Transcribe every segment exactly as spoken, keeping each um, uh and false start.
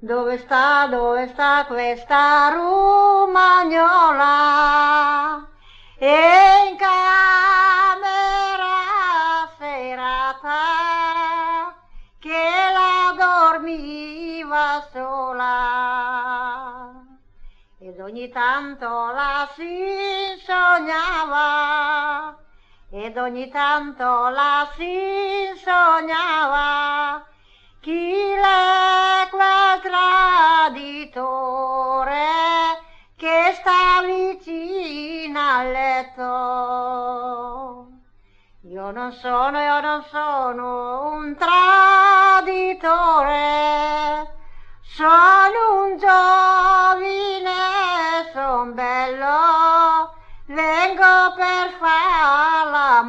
Dove sta, dove sta questa romagnola? E in camera serata che la dormiva sola. Ed ogni tanto la si sognava, ed ogni tanto la si sognava, chi l'è quel traditore che sta vicino al letto? Io non sono, io non sono un traditore, sono un giovine, son bello, vengo per far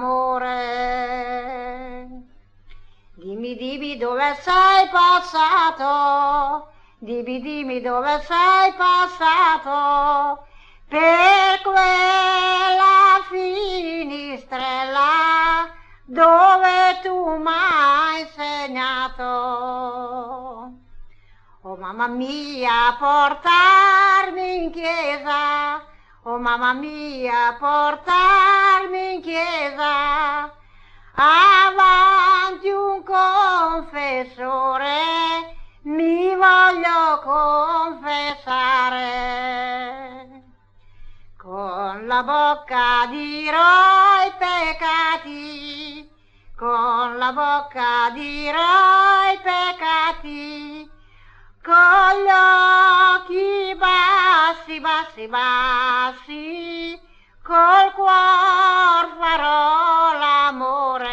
l'amore. Dimmi, dimmi dove sei passato, dimmi, dimmi dove sei passato, per quella finistrella dove tu m'hai segnato. Oh mamma mia, portarmi in chiesa, oh mamma mia, portarmi in chiesa, avanti un confessore, mi voglio confessare. Con la bocca dirò i peccati, con la bocca dirò i peccati, con gli occhi bassi, bassi, bassi, col cuor farò l'amore.